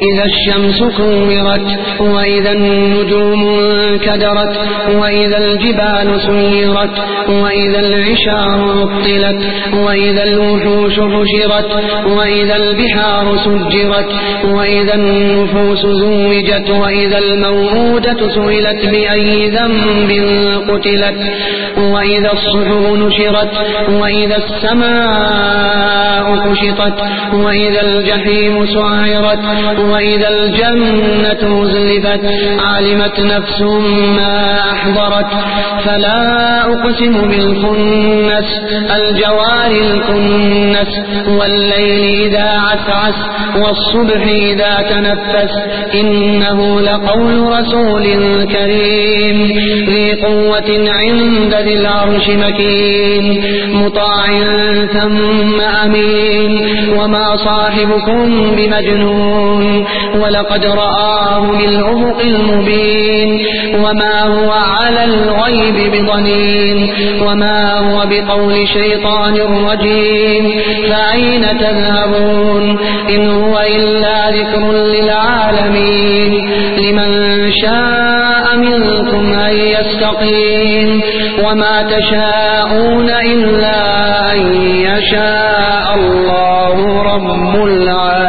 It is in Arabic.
إذا الشمس كورت وإذا النجوم انكدرت وإذا الجبال سيرت وإذا العشار عطلت وإذا الوحوش حشرت وإذا البحار سجرت وإذا النفوس زوجت وإذا الموءودة سئلت بأي ذنب قتلت وإذا الصحف نشرت وإذا السماء كشطت وإذا الجحيم سعرت وإذا الجنة أزلفت علمت نفس ما أحضرت فلا أقسم بالخنس الجوار الكنس والليل إذا عسعس والصبح إذا تنفس إنه لقول رسول كريم ذي قوة عند ذي العرش مكين مطاع ثم أمين وما صاحبكم بمجنون ولقد رآه بالأفق المبين وما هو على الغيب بضنين وما هو بقول شيطان رجيم فأين تذهبون إن هو إلا ذكر للعالمين لمن شاء منكم أن يستقيم وما تشاءون إلا أن يشاء الله رب العالمين.